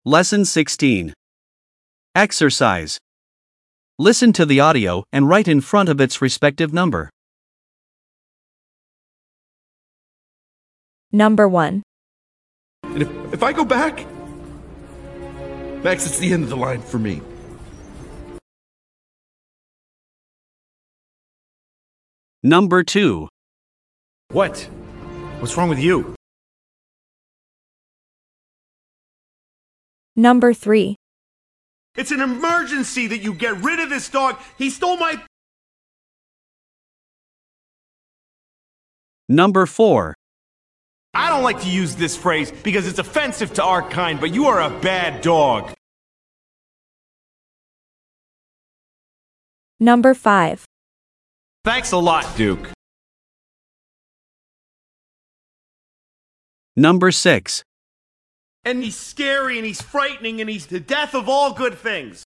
Lesson 16. Exercise. Listen to the audio and write in front of its respective number. Number 1. And if I go back, Max, it's the end of the line for me. Number 2. What? What's wrong with you? Number 3. It's an emergency that you get rid of this dog. He stole my... Number 4. I don't like to use this phrase because it's offensive to our kind, but you are a bad dog. Number 5. Thanks a lot, Duke. Number 6. And he's scary and he's frightening and he's the death of all good things.